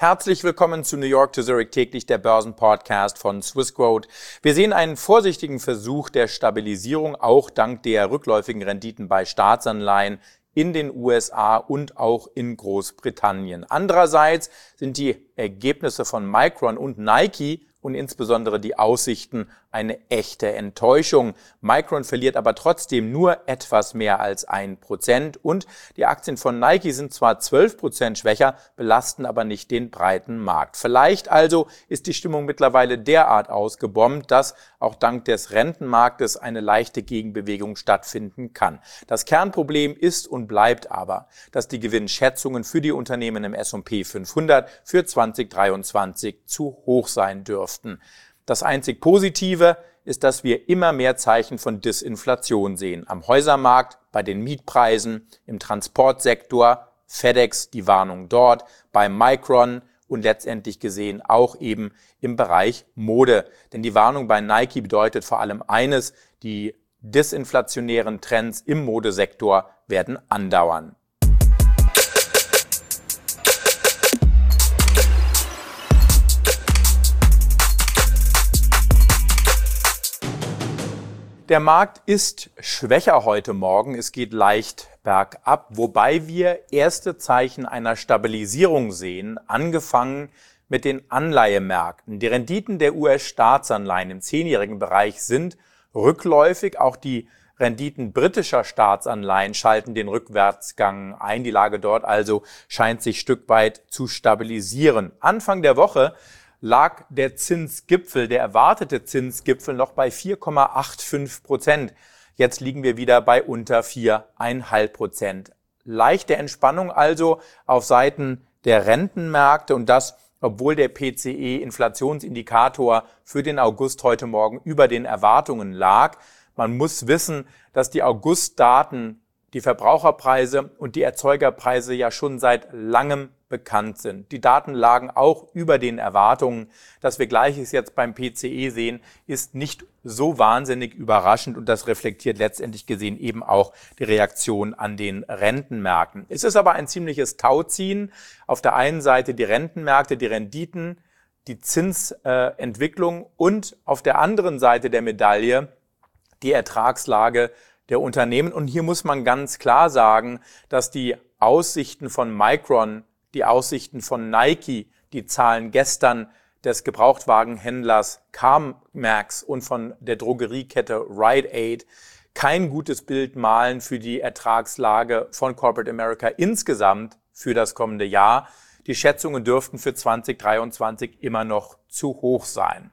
Herzlich willkommen zu New York to Zurich täglich, der Börsenpodcast von Swissquote. Wir sehen einen vorsichtigen Versuch der Stabilisierung, auch dank der rückläufigen Renditen bei Staatsanleihen in den USA und auch in Großbritannien. Andererseits sind die Ergebnisse von Micron und Nike und insbesondere die Aussichten eine echte Enttäuschung. Micron verliert aber trotzdem nur etwas mehr als 1% und die Aktien von Nike sind zwar 12% schwächer, belasten aber nicht den breiten Markt. Vielleicht also ist die Stimmung mittlerweile derart ausgebombt, dass auch dank des Rentenmarktes eine leichte Gegenbewegung stattfinden kann. Das Kernproblem ist und bleibt aber, dass die Gewinnschätzungen für die Unternehmen im S&P 500 für 2023 zu hoch sein dürften. Das einzig Positive ist, dass wir immer mehr Zeichen von Disinflation sehen. Am Häusermarkt, bei den Mietpreisen, im Transportsektor, FedEx, die Warnung dort, bei Micron und letztendlich gesehen auch eben im Bereich Mode. Denn die Warnung bei Nike bedeutet vor allem eines: die disinflationären Trends im Modesektor werden andauern. Der Markt ist schwächer heute Morgen, es geht leicht bergab, wobei wir erste Zeichen einer Stabilisierung sehen, angefangen mit den Anleihemärkten. Die Renditen der US-Staatsanleihen im 10-jährigen Bereich sind rückläufig, auch die Renditen britischer Staatsanleihen schalten den Rückwärtsgang ein. Die Lage dort also scheint sich Stück weit zu stabilisieren. Anfang der Woche lag der Zinsgipfel, der erwartete Zinsgipfel noch bei 4,85%. Jetzt liegen wir wieder bei unter 4,5%. Leichte Entspannung also auf Seiten der Rentenmärkte und das, obwohl der PCE-Inflationsindikator für den August heute Morgen über den Erwartungen lag. Man muss wissen, dass die Augustdaten, die Verbraucherpreise und die Erzeugerpreise ja schon seit langem bekannt sind. Die Daten lagen auch über den Erwartungen. Dass wir Gleiches jetzt beim PCE sehen, ist nicht so wahnsinnig überraschend und das reflektiert letztendlich gesehen eben auch die Reaktion an den Rentenmärkten. Es ist aber ein ziemliches Tauziehen. Auf der einen Seite die Rentenmärkte, die Renditen, die Zinsentwicklung und auf der anderen Seite der Medaille die Ertragslage der Unternehmen. Und hier muss man ganz klar sagen, dass die Aussichten von Micron, die Aussichten von Nike, die Zahlen gestern des Gebrauchtwagenhändlers CarMax und von der Drogeriekette Rite Aid kein gutes Bild malen für die Ertragslage von Corporate America insgesamt für das kommende Jahr. Die Schätzungen dürften für 2023 immer noch zu hoch sein.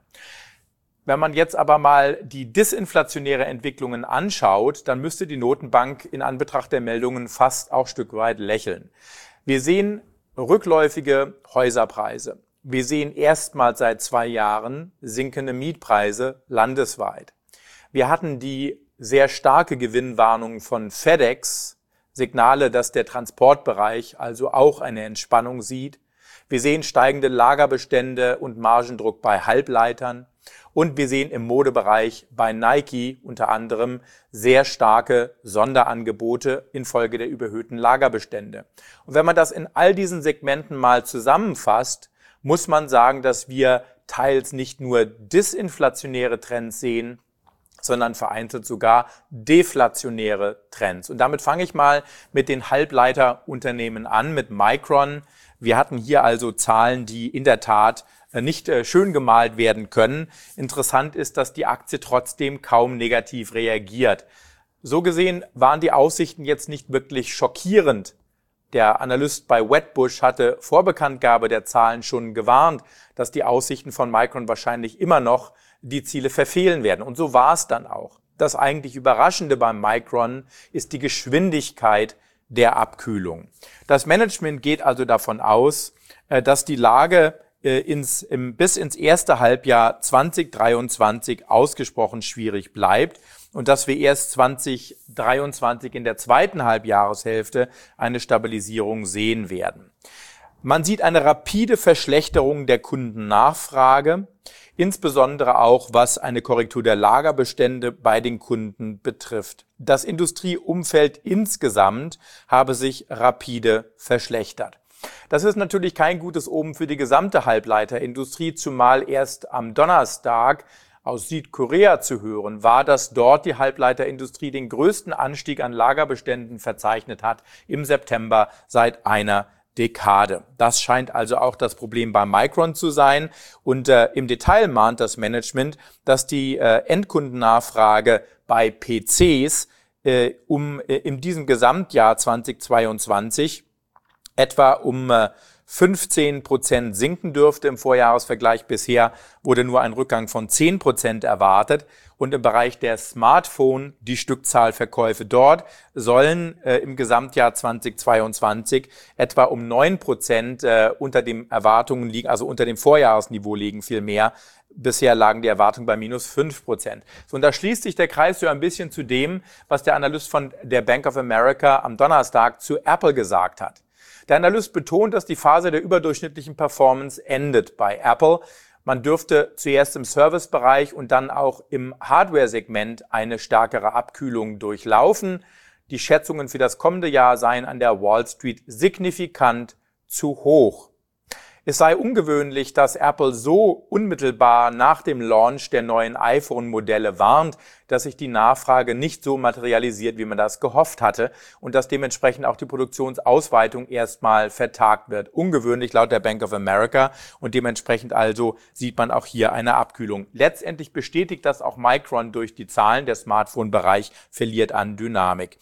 Wenn man jetzt aber mal die disinflationäre Entwicklungen anschaut, dann müsste die Notenbank in Anbetracht der Meldungen fast auch ein Stück weit lächeln. Wir sehen rückläufige Häuserpreise. Wir sehen erstmals seit 2 Jahren sinkende Mietpreise landesweit. Wir hatten die sehr starke Gewinnwarnung von FedEx, Signale, dass der Transportbereich also auch eine Entspannung sieht. Wir sehen steigende Lagerbestände und Margendruck bei Halbleitern. Und wir sehen im Modebereich bei Nike unter anderem sehr starke Sonderangebote infolge der überhöhten Lagerbestände. Und wenn man das in all diesen Segmenten mal zusammenfasst, muss man sagen, dass wir teils nicht nur disinflationäre Trends sehen, sondern vereinzelt sogar deflationäre Trends. Und damit fange ich mal mit den Halbleiterunternehmen an, mit Micron. Wir hatten hier also Zahlen, die in der Tat nicht schön gemalt werden können. Interessant ist, dass die Aktie trotzdem kaum negativ reagiert. So gesehen waren die Aussichten jetzt nicht wirklich schockierend. Der Analyst bei Wedbush hatte vor Bekanntgabe der Zahlen schon gewarnt, dass die Aussichten von Micron wahrscheinlich immer noch die Ziele verfehlen werden. Und so war es dann auch. Das eigentlich Überraschende beim Micron ist die Geschwindigkeit der Abkühlung. Das Management geht also davon aus, dass die Lage bis ins erste Halbjahr 2023 ausgesprochen schwierig bleibt und dass wir erst 2023 in der zweiten Halbjahreshälfte eine Stabilisierung sehen werden. Man sieht eine rapide Verschlechterung der Kundennachfrage, insbesondere auch was eine Korrektur der Lagerbestände bei den Kunden betrifft. Das Industrieumfeld insgesamt habe sich rapide verschlechtert. Das ist natürlich kein gutes Omen für die gesamte Halbleiterindustrie, zumal erst am Donnerstag aus Südkorea zu hören war, dass dort die Halbleiterindustrie den größten Anstieg an Lagerbeständen verzeichnet hat im September seit einer Dekade. Das scheint also auch das Problem bei Micron zu sein. Und im Detail mahnt das Management, dass die Endkundennachfrage bei PCs in diesem Gesamtjahr 2022 etwa um 15% sinken dürfte im Vorjahresvergleich. Bisher wurde nur ein Rückgang von 10% erwartet. Und im Bereich der Smartphone, die Stückzahlverkäufe dort sollen im Gesamtjahr 2022 etwa um 9% unter den Erwartungen liegen, also unter dem Vorjahresniveau liegen vielmehr. Bisher lagen die Erwartungen bei minus 5%. So, und da schließt sich der Kreis so ein bisschen zu dem, was der Analyst von der Bank of America am Donnerstag zu Apple gesagt hat. Der Analyst betont, dass die Phase der überdurchschnittlichen Performance endet bei Apple. Man dürfte zuerst im Servicebereich und dann auch im Hardware-Segment eine stärkere Abkühlung durchlaufen. Die Schätzungen für das kommende Jahr seien an der Wall Street signifikant zu hoch. Es sei ungewöhnlich, dass Apple so unmittelbar nach dem Launch der neuen iPhone-Modelle warnt, dass sich die Nachfrage nicht so materialisiert, wie man das gehofft hatte und dass dementsprechend auch die Produktionsausweitung erstmal vertagt wird. Ungewöhnlich laut der Bank of America und dementsprechend also sieht man auch hier eine Abkühlung. Letztendlich bestätigt das auch Micron durch die Zahlen. Der Smartphone-Bereich verliert an Dynamik.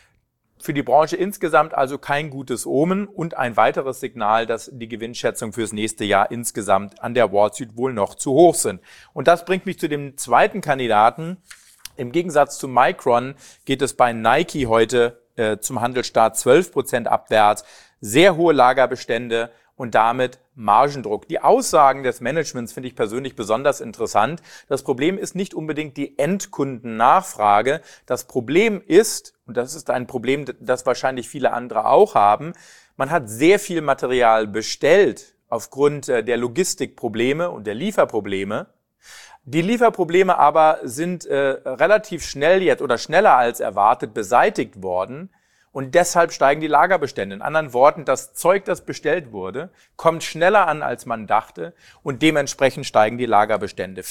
Für die Branche insgesamt also kein gutes Omen und ein weiteres Signal, dass die Gewinnschätzungen fürs nächste Jahr insgesamt an der Wall Street wohl noch zu hoch sind. Und das bringt mich zu dem zweiten Kandidaten. Im Gegensatz zu Micron geht es bei Nike heute zum Handelsstart 12% abwärts, sehr hohe Lagerbestände und damit Margendruck. Die Aussagen des Managements finde ich persönlich besonders interessant. Das Problem ist nicht unbedingt die Endkundennachfrage. Das Problem ist, und das ist ein Problem, das wahrscheinlich viele andere auch haben, man hat sehr viel Material bestellt aufgrund der Logistikprobleme und der Lieferprobleme. Die Lieferprobleme aber sind relativ schnell jetzt oder schneller als erwartet beseitigt worden. Und deshalb steigen die Lagerbestände. In anderen Worten, das Zeug, das bestellt wurde, kommt schneller an, als man dachte. Und dementsprechend steigen die Lagerbestände.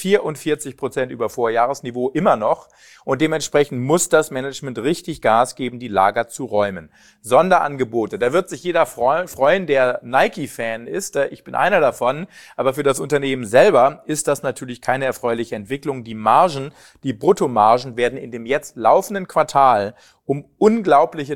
44% über Vorjahresniveau immer noch. Und dementsprechend muss das Management richtig Gas geben, die Lager zu räumen. Sonderangebote. Da wird sich jeder freuen, der Nike-Fan ist. Ich bin einer davon. Aber für das Unternehmen selber ist das natürlich keine erfreuliche Entwicklung. Die Margen, die Bruttomargen werden in dem jetzt laufenden Quartal um unglaubliche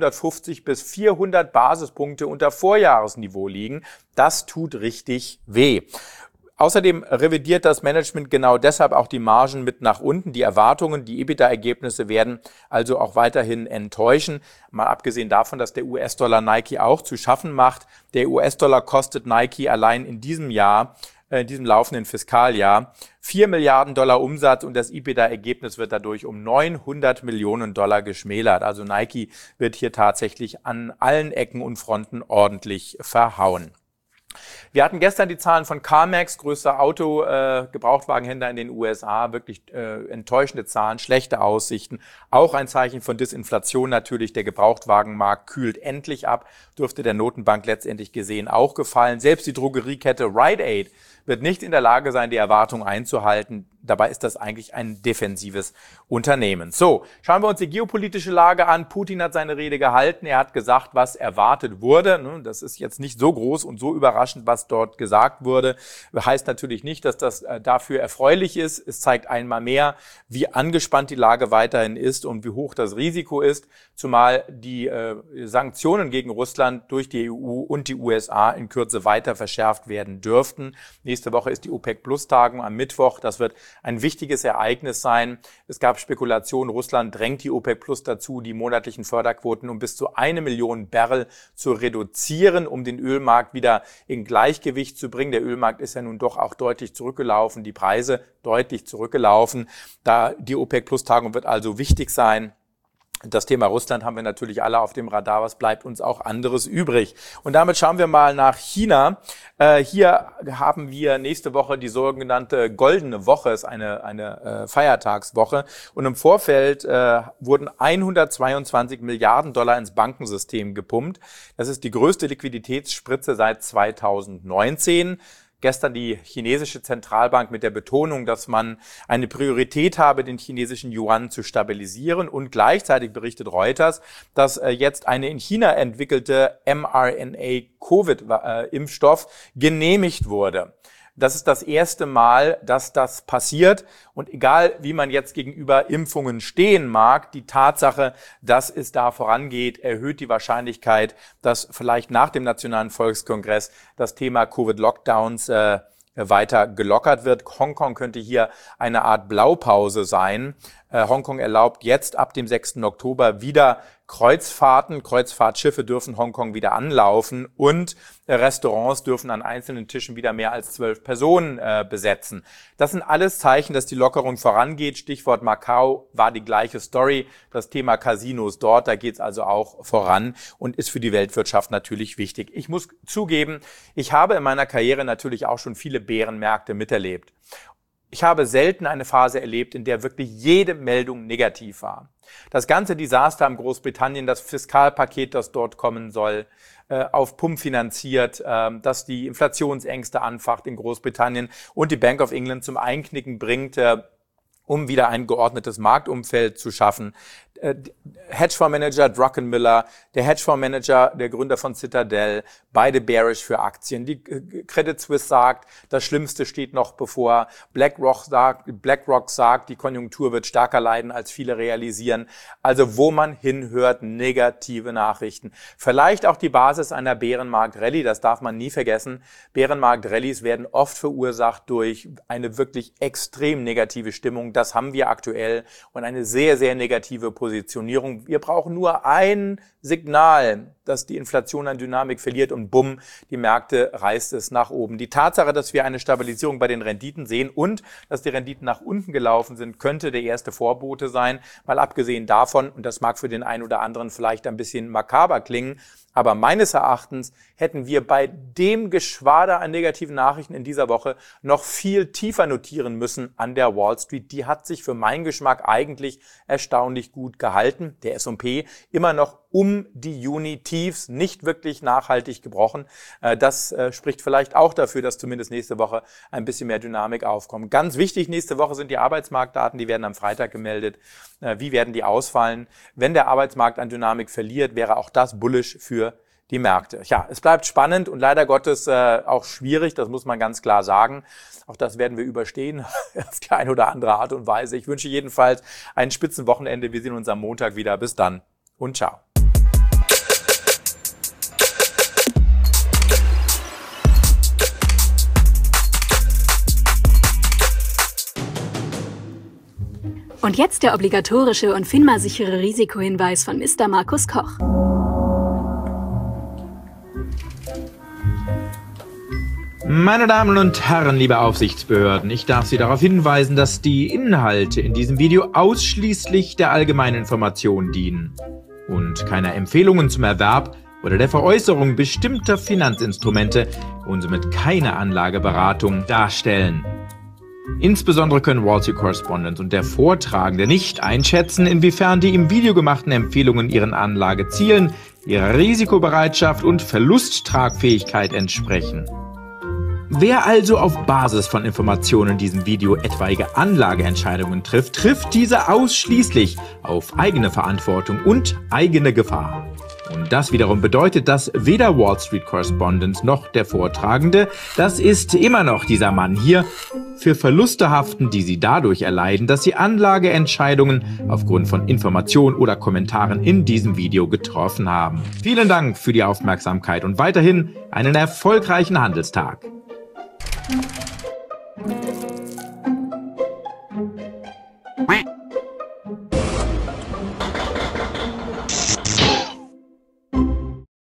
350 bis 400 Basispunkte unter Vorjahresniveau liegen. Das tut richtig weh. Außerdem revidiert das Management genau deshalb auch die Margen mit nach unten. Die Erwartungen, die EBITDA-Ergebnisse werden also auch weiterhin enttäuschen. Mal abgesehen davon, dass der US-Dollar Nike auch zu schaffen macht. Der US-Dollar kostet Nike allein in diesem Jahr, in diesem laufenden Fiskaljahr, $4 Milliarden Umsatz und das EBITDA-Ergebnis wird dadurch um $900 Millionen geschmälert. Also Nike wird hier tatsächlich an allen Ecken und Fronten ordentlich verhauen. Wir hatten gestern die Zahlen von CarMax, größter Gebrauchtwagenhändler in den USA, wirklich enttäuschende Zahlen, schlechte Aussichten. Auch ein Zeichen von Disinflation natürlich. Der Gebrauchtwagenmarkt kühlt endlich ab, dürfte der Notenbank letztendlich gesehen auch gefallen. Selbst die Drogeriekette Rite Aid wird nicht in der Lage sein, die Erwartungen einzuhalten. Dabei ist das eigentlich ein defensives Unternehmen. So, schauen wir uns die geopolitische Lage an. Putin hat seine Rede gehalten. Er hat gesagt, was erwartet wurde. Das ist jetzt nicht so groß und so überraschend, was dort gesagt wurde. Heißt natürlich nicht, dass das dafür erfreulich ist. Es zeigt einmal mehr, wie angespannt die Lage weiterhin ist und wie hoch das Risiko ist, zumal die Sanktionen gegen Russland durch die EU und die USA in Kürze weiter verschärft werden dürften. Nächste Woche ist die OPEC-Plus-Tagung am Mittwoch. Das wird ein wichtiges Ereignis sein. Es gab Spekulationen, Russland drängt die OPEC Plus dazu, die monatlichen Förderquoten um bis zu 1 Million Barrel zu reduzieren, um den Ölmarkt wieder in Gleichgewicht zu bringen. Der Ölmarkt ist ja nun doch auch deutlich zurückgelaufen, die Preise deutlich zurückgelaufen. Die OPEC Plus Tagung wird also wichtig sein. Das Thema Russland haben wir natürlich alle auf dem Radar. Was bleibt uns auch anderes übrig? Und damit schauen wir mal nach China. Hier haben wir nächste Woche die sogenannte Goldene Woche, ist eine Feiertagswoche. Und im Vorfeld wurden 122 Milliarden Dollar ins Bankensystem gepumpt. Das ist die größte Liquiditätsspritze seit 2019. Gestern die chinesische Zentralbank mit der Betonung, dass man eine Priorität habe, den chinesischen Yuan zu stabilisieren. Und gleichzeitig berichtet Reuters, dass jetzt eine in China entwickelte mRNA-Covid-Impfstoff genehmigt wurde. Das ist das erste Mal, dass das passiert. Und egal, wie man jetzt gegenüber Impfungen stehen mag, die Tatsache, dass es da vorangeht, erhöht die Wahrscheinlichkeit, dass vielleicht nach dem Nationalen Volkskongress das Thema Covid-Lockdowns weiter gelockert wird. Hongkong könnte hier eine Art Blaupause sein. Hongkong erlaubt jetzt ab dem 6. Oktober wieder Kreuzfahrten. Kreuzfahrtschiffe dürfen Hongkong wieder anlaufen und Restaurants dürfen an einzelnen Tischen wieder mehr als 12 Personen besetzen. Das sind alles Zeichen, dass die Lockerung vorangeht. Stichwort Macau war die gleiche Story. Das Thema Casinos dort, da geht es also auch voran und ist für die Weltwirtschaft natürlich wichtig. Ich muss zugeben, ich habe in meiner Karriere natürlich auch schon viele Bärenmärkte miterlebt. Ich habe selten eine Phase erlebt, in der wirklich jede Meldung negativ war. Das ganze Desaster in Großbritannien, das Fiskalpaket, das dort kommen soll, auf Pump finanziert, dass die Inflationsängste anfacht in Großbritannien und die Bank of England zum Einknicken bringt, um wieder ein geordnetes Marktumfeld zu schaffen. Hedgefondsmanager Druckenmiller, der Hedgefondsmanager, der Gründer von Citadel, beide bearish für Aktien. Die Credit Suisse sagt, das Schlimmste steht noch bevor. BlackRock sagt, die Konjunktur wird stärker leiden, als viele realisieren. Also wo man hinhört, negative Nachrichten. Vielleicht auch die Basis einer Bärenmarkt-Rallye, das darf man nie vergessen. Bärenmarkt-Rallies werden oft verursacht durch eine wirklich extrem negative Stimmung. Das haben wir aktuell und eine sehr, sehr negative Positionierung. Wir brauchen nur ein Signal, dass die Inflation an Dynamik verliert und bumm, die Märkte reißt es nach oben. Die Tatsache, dass wir eine Stabilisierung bei den Renditen sehen und dass die Renditen nach unten gelaufen sind, könnte der erste Vorbote sein, weil abgesehen davon, und das mag für den einen oder anderen vielleicht ein bisschen makaber klingen, aber meines Erachtens hätten wir bei dem Geschwader an negativen Nachrichten in dieser Woche noch viel tiefer notieren müssen an der Wall Street. Die hat sich für meinen Geschmack eigentlich erstaunlich gut gehalten. Der S&P immer noch um die Juni-Tiefs, nicht wirklich nachhaltig gebrochen. Das spricht vielleicht auch dafür, dass zumindest nächste Woche ein bisschen mehr Dynamik aufkommt. Ganz wichtig, nächste Woche sind die Arbeitsmarktdaten, die werden am Freitag gemeldet. Wie werden die ausfallen? Wenn der Arbeitsmarkt an Dynamik verliert, wäre auch das bullish für die Märkte. Ja, es bleibt spannend und leider Gottes auch schwierig, das muss man ganz klar sagen. Auch das werden wir überstehen auf die eine oder andere Art und Weise. Ich wünsche jedenfalls ein Spitzenwochenende. Wir sehen uns am Montag wieder. Bis dann und ciao. Und jetzt der obligatorische und FINMA-sichere Risikohinweis von Mr. Markus Koch. Meine Damen und Herren, liebe Aufsichtsbehörden, ich darf Sie darauf hinweisen, dass die Inhalte in diesem Video ausschließlich der allgemeinen Information dienen und keine Empfehlungen zum Erwerb oder der Veräußerung bestimmter Finanzinstrumente und somit keine Anlageberatung darstellen. Insbesondere können Wall Street Correspondent und der Vortragende nicht einschätzen, inwiefern die im Video gemachten Empfehlungen ihren Anlagezielen, ihrer Risikobereitschaft und Verlusttragfähigkeit entsprechen. Wer also auf Basis von Informationen in diesem Video etwaige Anlageentscheidungen trifft, trifft diese ausschließlich auf eigene Verantwortung und eigene Gefahr. Und das wiederum bedeutet, dass weder Wall Street Correspondent noch der Vortragende, das ist immer noch dieser Mann hier, für Verluste haften, die sie dadurch erleiden, dass sie Anlageentscheidungen aufgrund von Informationen oder Kommentaren in diesem Video getroffen haben. Vielen Dank für die Aufmerksamkeit und weiterhin einen erfolgreichen Handelstag.